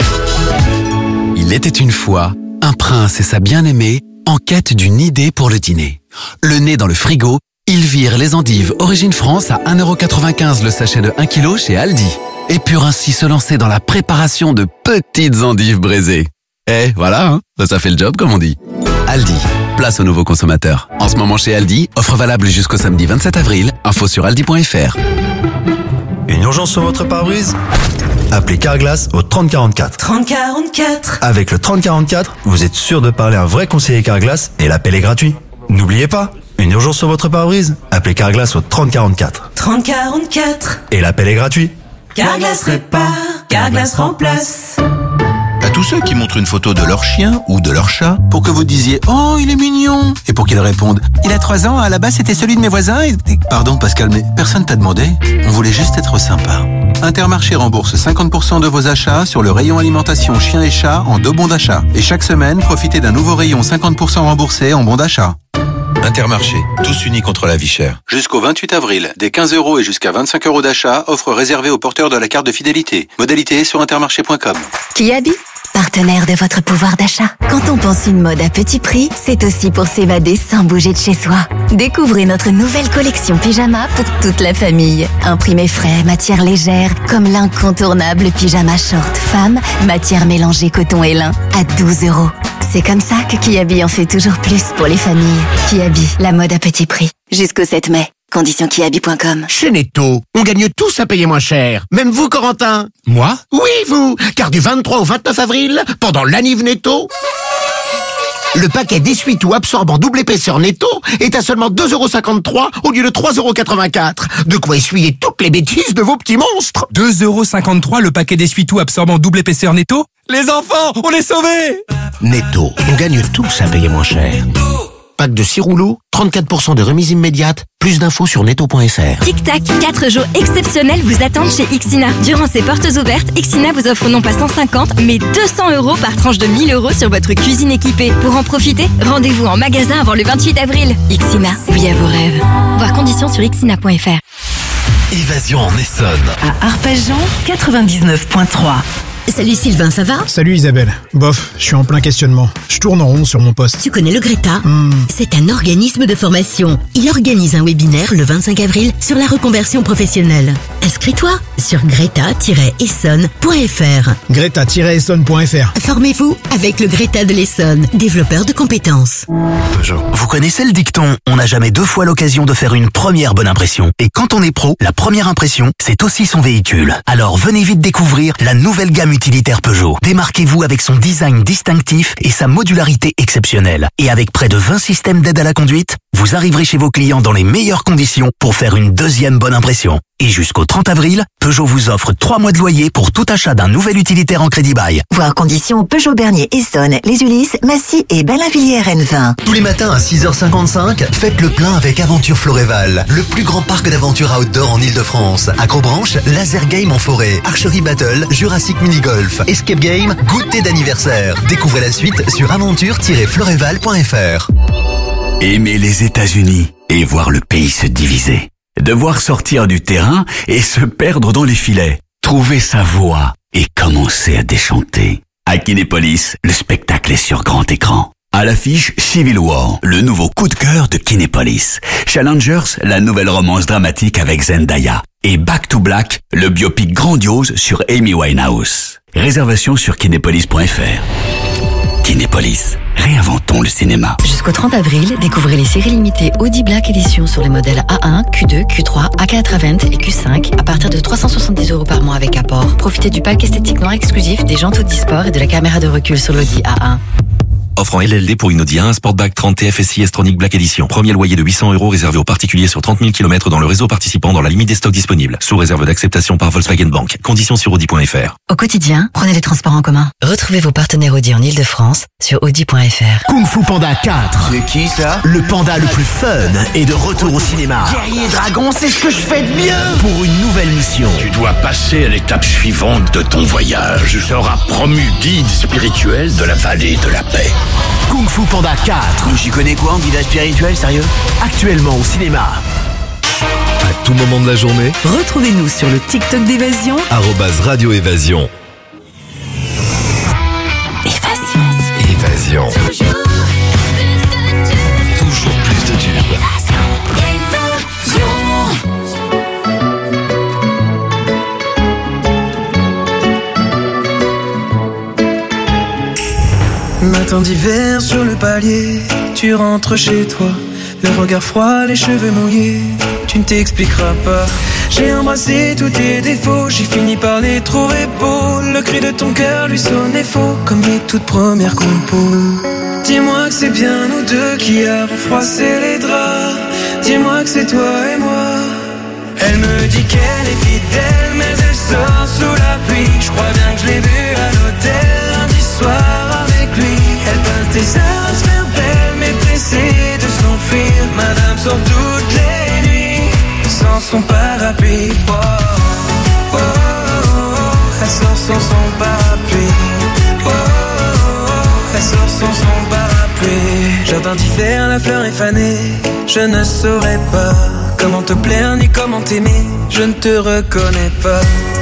Il était une fois un prince et sa bien-aimée en quête d'une idée pour le dîner. Le nez dans le frigo, ils virent les endives Origine France à un euro quatre-vingt-quinze le sachet de un kilo chez Aldi. Et purent ainsi se lancer dans la préparation de petites endives braisées. Eh, voilà, hein, ça fait le job comme on dit. Aldi, place aux nouveaux consommateurs. En ce moment chez Aldi, offre valable jusqu'au samedi vingt-sept avril. Info sur aldi point f r.
Une urgence sur votre pare-brise? Appelez Carglass au trente quarante-quatre.
trente quarante-quatre.
Avec le trente quarante-quatre, vous êtes sûr de parler à un vrai conseiller Carglass et l'appel est gratuit. N'oubliez pas, une urgence sur votre pare-brise? Appelez Carglass au trente quarante-quatre.
trente quarante-quatre.
Et l'appel est gratuit.
Carglass répare, Carglass remplace.
À tous ceux qui montrent une photo de leur chien ou de leur chat pour que vous disiez « Oh, il est mignon !» et pour qu'ils répondent « Il a trois ans, à la base c'était celui de mes voisins et... » Pardon Pascal, mais personne t'a demandé. On voulait juste être sympa. Intermarché rembourse cinquante pour cent de vos achats sur le rayon alimentation chien et chat en deux bons d'achat. Et chaque semaine, profitez d'un nouveau rayon cinquante pour cent remboursé en bons d'achat. Intermarché, tous unis contre la vie chère. Jusqu'au vingt-huit avril, des quinze euros et jusqu'à vingt-cinq euros d'achat, offre réservée aux porteurs de la carte de fidélité. Modalité sur intermarché point com.
Kiabi,
partenaire de votre pouvoir d'achat. Quand on pense une mode à petit prix, c'est aussi pour s'évader sans bouger de chez soi. Découvrez notre nouvelle collection pyjama pour toute la famille. Imprimé frais, matière légère, comme l'incontournable pyjama short femme, matière mélangée coton et lin, à douze euros. C'est comme ça que Kiabi en fait toujours plus pour les familles. Kiabi, la mode à petit prix. Jusqu'au sept mai. Conditions kiabi point com.
Chez Netto, on gagne tous à payer moins cher. Même vous, Corentin.
Moi?
Oui, vous. Car du vingt-trois au vingt-neuf avril, pendant l'Aniv Netto, le paquet d'essuie-tout absorbant double épaisseur Netto est à seulement deux euros cinquante-trois au lieu de trois euros quatre-vingt-quatre. De quoi essuyer toutes les bêtises de vos petits monstres.
deux euros cinquante-trois le paquet d'essuie-tout absorbant double épaisseur Netto? Les enfants, on est sauvés!
Netto, on gagne tous à payer moins cher. Pack de six rouleaux, trente-quatre pour cent de remise immédiate. Plus d'infos sur netto point f r.
Tic Tac, quatre jours exceptionnels vous attendent chez Ixina. Durant ces portes ouvertes, Ixina vous offre non pas cent cinquante, mais deux cents euros par tranche de mille euros sur votre cuisine équipée. Pour en profiter, rendez-vous en magasin avant le vingt-huit avril. Ixina, oui à vos rêves. Voir conditions sur ixina point f r.
Évasion en Essonne.
À Arpajon, quatre-vingt-dix-neuf point trois.
Salut Sylvain, ça va?
Salut Isabelle. Bof, je suis en plein questionnement. Je tourne en rond sur mon poste.
Tu connais le Greta?
Hmm.
C'est un organisme de formation. Il organise un webinaire le vingt-cinq avril sur la reconversion professionnelle. Inscris-toi sur greta tiret essonne point f r.
greta tiret essonne point f r.
Formez-vous avec le Greta de l'Essonne, développeur de compétences.
Peugeot. Vous connaissez le dicton « On n'a jamais deux fois l'occasion de faire une première bonne impression ». Et quand on est pro, la première impression, c'est aussi son véhicule. Alors venez vite découvrir la nouvelle gamme utilitaire Peugeot. Démarquez-vous avec son design distinctif et sa modularité exceptionnelle. Et avec près de vingt systèmes d'aide à la conduite, vous arriverez chez vos clients dans les meilleures conditions pour faire une deuxième bonne impression. Et jusqu'au trente avril, Peugeot vous offre trois mois de loyer pour tout achat d'un nouvel utilitaire en crédit bail.
Voir conditions Peugeot Bernier Essonne, Les Ulysses, Massy et Ballainvilliers N vingt.
Tous les matins à six heures cinquante-cinq, faites le plein avec Aventure Floréval, le plus grand parc d'aventure outdoor en Ile-de-France. Acrobranche, laser game en forêt, archery battle, Jurassic mini-golf, escape game, goûter d'anniversaire. Découvrez la suite sur aventure tiret floréval point f r.
Aimer les États-Unis et voir le pays se diviser. Devoir sortir du terrain et se perdre dans les filets. Trouver sa voie et commencer à déchanter. À Kinépolis, le spectacle est sur grand écran. À l'affiche, Civil War, le nouveau coup de cœur de Kinépolis. Challengers, la nouvelle romance dramatique avec Zendaya. Et Back to Black, le biopic grandiose sur Amy Winehouse. Réservation sur kinépolis point f r. Kinépolis, réinventons le cinéma.
Jusqu'au trente avril, découvrez les séries limitées Audi Black Edition sur les modèles A un, Q deux, Q trois, A quatre Avant et Q cinq à partir de trois cent soixante-dix euros par mois avec apport. Profitez du pack esthétique noir exclusif, des jantes Audi Sport et de la caméra de recul sur l'Audi A un.
Offre en L L D pour une Audi A un Sportback trente T F S I S-Tronic Black Edition. Premier loyer de huit cents euros réservé aux particuliers sur trente mille kilomètres dans le réseau participant dans la limite des stocks disponibles. Sous réserve d'acceptation par Volkswagen Bank. Conditions sur audi point f r.
Au quotidien, prenez les transports en commun. Retrouvez vos partenaires Audi en Ile-de-France sur audi point f r.
Kung Fu Panda quatre.
C'est qui ça?
Le panda le plus fun est de retour au cinéma.
Guerrier dragon, c'est ce que je fais de mieux.
Pour une nouvelle mission.
Tu dois passer à l'étape suivante de ton voyage. Tu seras promu guide spirituel de la vallée de la paix.
Kung Fu Panda quatre.
J'y connais quoi en guidage spirituel, sérieux?
Actuellement au cinéma.
À tout moment de la journée,
Retrouvez-nous sur le TikTok d'Évasion.
arobase Radio Évasion. Évasion. Toujours plus de tubes.
Matin d'hiver sur le palier, tu rentres chez toi, le regard froid, les cheveux mouillés, tu ne t'expliqueras pas. J'ai embrassé tous tes défauts, j'ai fini par les trouver beaux. Le cri de ton cœur lui sonnait faux, comme les toutes premières compos. Dis-moi que c'est bien nous deux qui avons froissé les draps. Dis-moi que c'est toi et moi. Elle me dit qu'elle est fidèle, mais elle sort sous la pluie. Je crois bien que je l'ai vue à l'hôtel lundi soir avec lui. Elle passe des heures à se faire belle, mais pressée de s'enfuir. Madame sort toutes les nuits sans son parapluie. Oh, oh, oh, oh. Elle sort sans son parapluie. Oh, oh, oh. Elle sort sans son parapluie. Jardin d'hiver, la fleur est fanée. Je ne saurais pas comment te plaire ni comment t'aimer. Je ne te reconnais pas. Pourquoi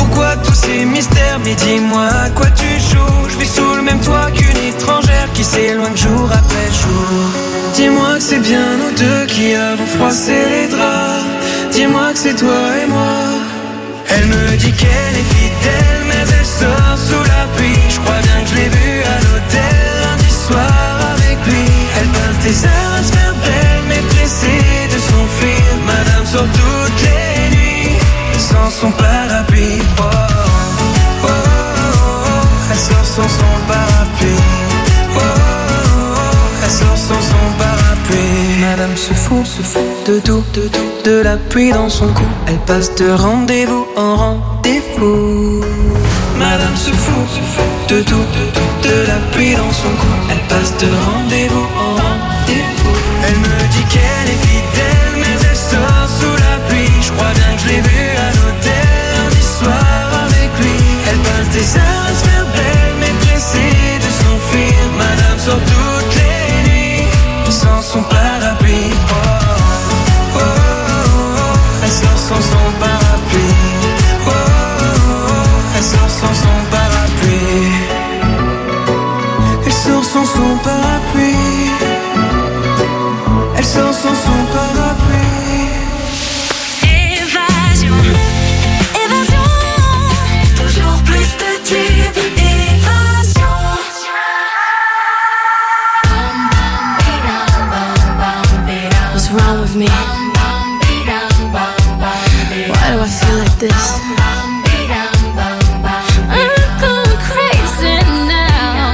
Pourquoi tous ces mystères? Mais dis-moi à quoi tu joues. Je vis sous le même toit qu'une étrangère qui s'éloigne jour après jour. Dis-moi que c'est bien nous deux qui avons froissé les draps. Dis-moi que c'est toi et moi. Elle me dit qu'elle est fidèle, mais elle sort sous la pluie. Je crois bien que je l'ai vue à l'hôtel lundi soir avec lui. Elle peint tes heures à se faire belle, mais pressée de s'enfuir. Madame sort toutes les nuits sans son parapluie. Oh, oh, oh, oh, elle sort sans son parapluie. Oh, oh, oh, elle sort sans son parapluie. Madame se fout, se fout de tout, de tout, de la pluie dans son cou. Elle passe de rendez-vous en rendez-vous. Madame se fout, se fout de tout, de tout, de la pluie dans son cou. Elle passe de rendez-vous en rendez-vous. Elle me dit qu'elle est fidèle, mais elle sort sous la pluie. Je crois bien que je l'ai vue à l'hôtel lundi soir avec lui. Elle passe des heures à se faire belle, mais pressée de s'enfuir. Madame sort toutes les nuits sans son parapluie. Oh, oh, oh, oh, elle sort sans son parapluie. Oh, oh, oh, elle sort sans son parapluie. Elle sort sans son parapluie. Elle sort sans son parapluie.
Évasion, évasion, toujours plus de tubes. Évasion.
What's wrong with me? Why do I feel like this?
I'm going crazy now.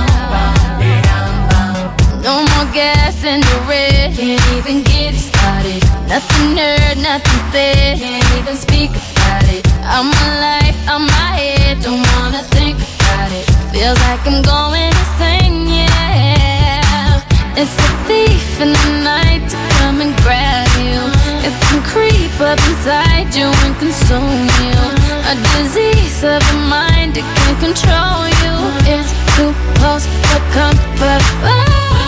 No more gas in the red. Can't even get it started. Nothing heard, nothing said. Can't even speak about it. I'm my life, I'm my head. Don't wanna think about it. Feels like I'm going insane, yeah. It's a thief in the night to come and grab you. It can creep up inside you and consume you. A disease of the mind, it can control you. It's too close for comfort. Oh.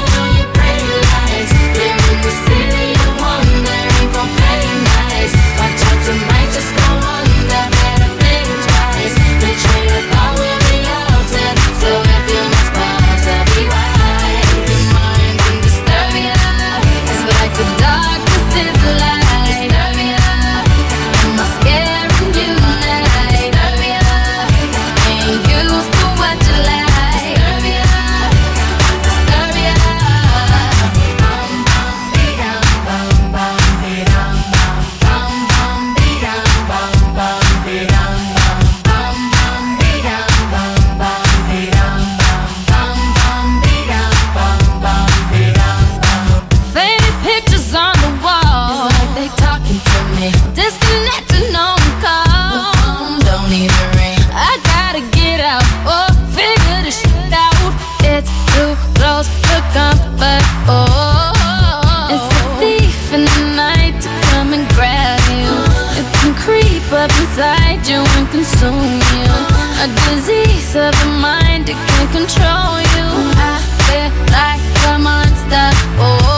Watch out, tonight just go under. Better think twice. Make sure your thought will be altered. So if you must pause, I'll be right. Your mind can disturb you. It's like the darkness is the light. Disturb you. Am I scaring you now? Disturb you. Ain't used to what you like. Disturb you. Disturb you. Bum bum be dum bum bum be dum bum bum bum be dum bum bum be dum bum bum bum be dum bum bum be dum bum bum be dum bum bum be dum bum. Faded pictures on the wall. It's like they talking to me. Disconnected, no call. The phone don't even ring. I gotta get out or figure this shit out. It's too close for comfort. Oh, it's a thief in the night to come and grab you. It can creep up inside you and consume you. A disease of the mind, it can control you. I feel like a monster. Oh.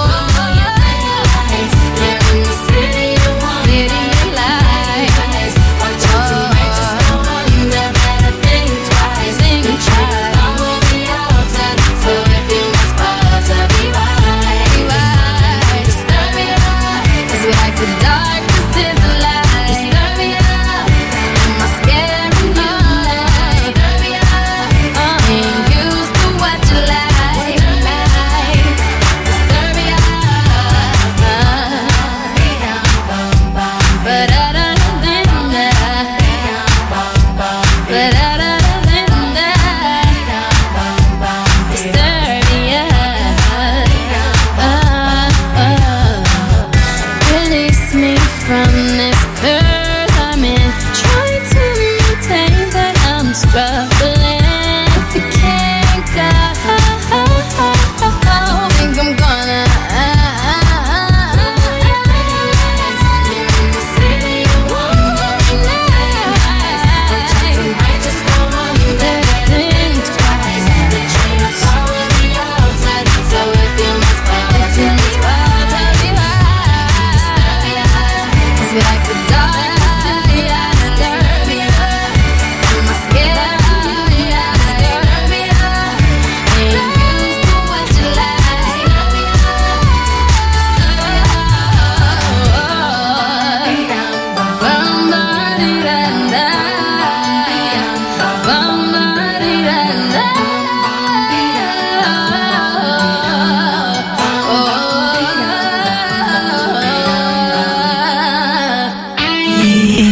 The darkness is the light. Disturb me up. Am I scaring you now? Disturb me up. Ain't used to what you like. Disturb me up.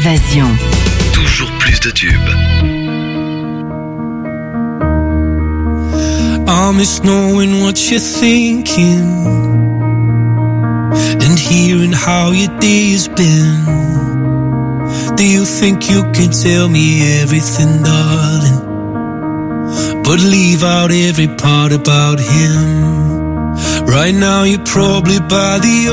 Évasion.
Toujours plus de tubes.
I miss knowing what you're thinking and hearing how your day has been. Do you think you can tell me everything, darling, but leave out every part about him? Right now you're probably by the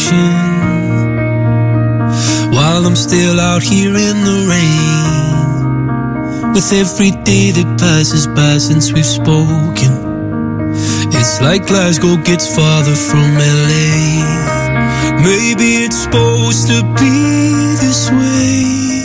ocean, while I'm still out here in the rain. With every day that passes by since we've spoken, it's like Glasgow gets farther from L A. Maybe it's supposed to be this way,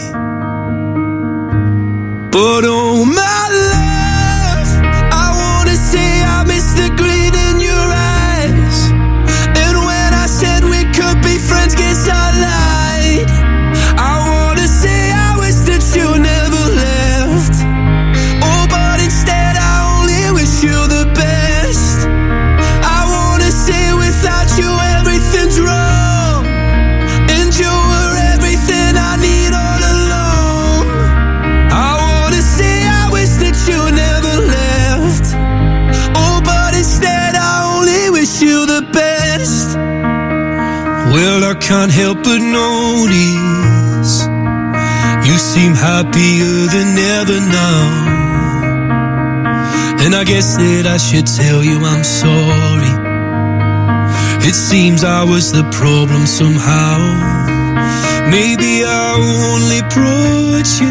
but oh my love, I wanna say I miss the green in your eyes. And when I said we could be friends, guess I lied. I wanna say I wish that you never left. Oh, but instead I only wish you the best. I wanna say without you everything's wrong, and you were everything I need all along. I wanna say I wish that you never left. Oh, but instead I only wish you the best. Well, I can't help but notice you seem happier than ever now, and I guess that I should tell you I'm sorry. It seems I was the problem somehow. Maybe I only brought you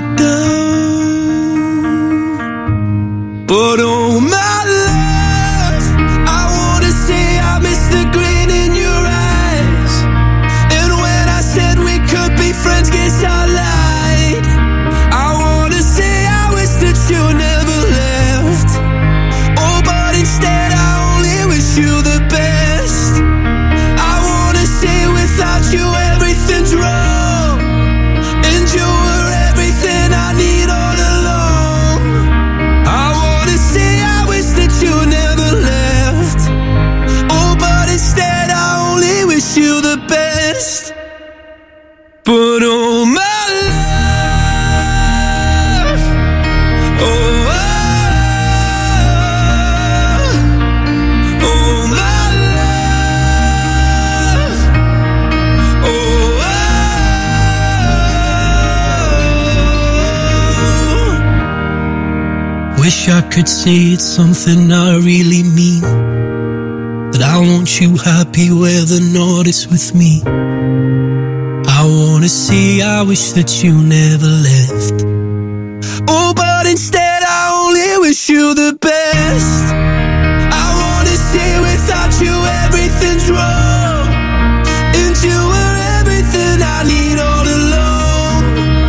down, but oh my love, I wanna say I miss the green in your eyes. And when I said we could be friends, guess I lied. I wanna say I wish that you never left. Oh, but instead I only wish you the best. I wanna say without you everything's wrong, and you were everything I need all along. I wanna say I wish that you never left. Oh, but instead I only wish you the best. But oh my love, oh, oh, oh my love, oh, oh. Wish I could say it's something I really mean, that I want you happy where the north is with me. I wanna say I wish that you never left. Oh, but instead I only wish you the best.